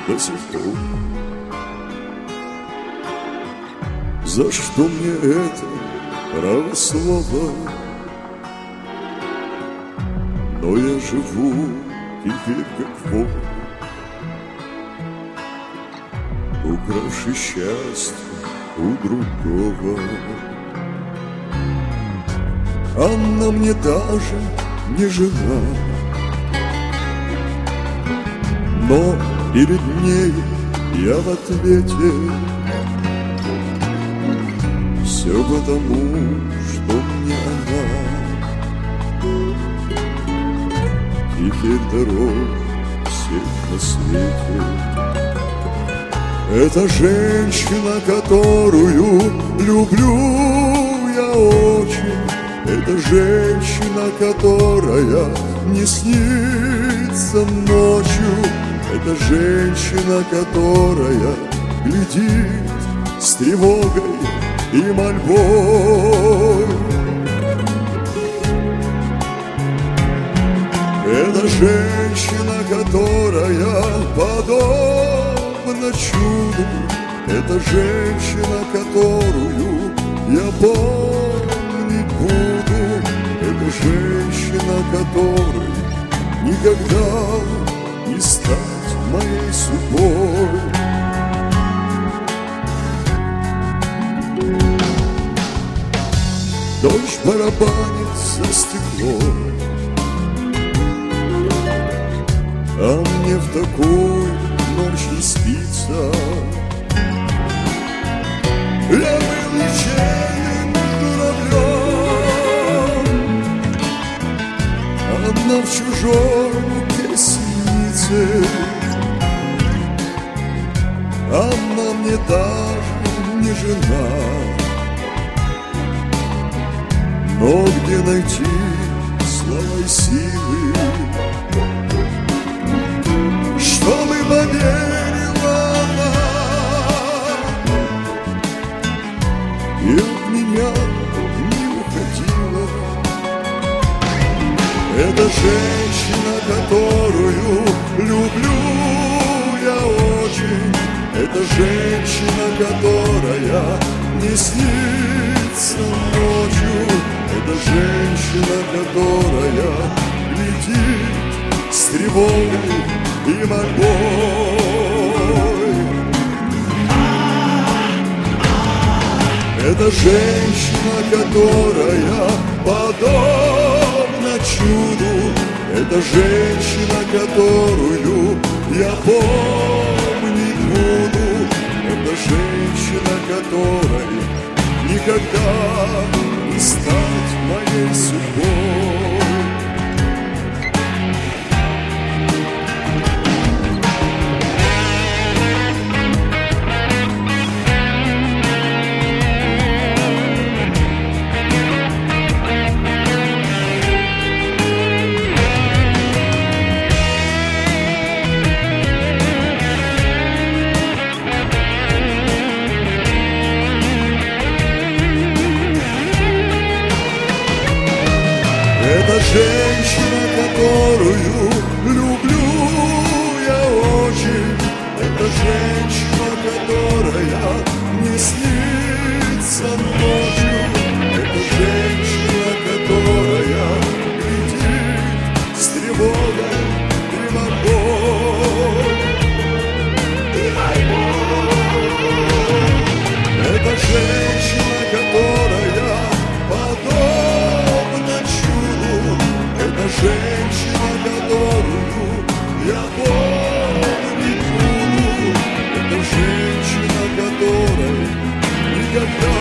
до сих пор. За что мне это право слова? Но я живу теперь как вор, укравший счастье у другого. Анна мне даже не жена, но перед ней я в ответе. Все потому, что мне она теперь дорог всех на свете. Это женщина, которую люблю я очень. Это женщина, которая не снится ночью. Это женщина, которая глядит с тревогой и мольбой. Это женщина, которая подобна чуду. Это женщина, которую я помнить буду. Это женщина, которой никогда не стать моей судьбой. Дождь барабанит за стеклом, а мне в такую ночь не спится. Я был ничейным журавлем, она в чужой песнице. Она мне даже не жена, но где найти слова и силы, чтобы поверила она и от меня не уходила. Это женщина, которую люблю я очень. Это женщина, которая не снится ночью. Это женщина, которая глядит с тревогой и мольбой. Это женщина, которая подобна чуду. Это женщина, которую я помнить буду. Это женщина, которой никогда не стать моей судьбой. Это женщина, которую люблю я очень. Это женщина, которая не снится ночью. Это женщина, которая глядит с тревогой и мольбой. Это женщина, которая подобна чуду. Это женщина, которую я помнить буду. Это женщина, которой никогда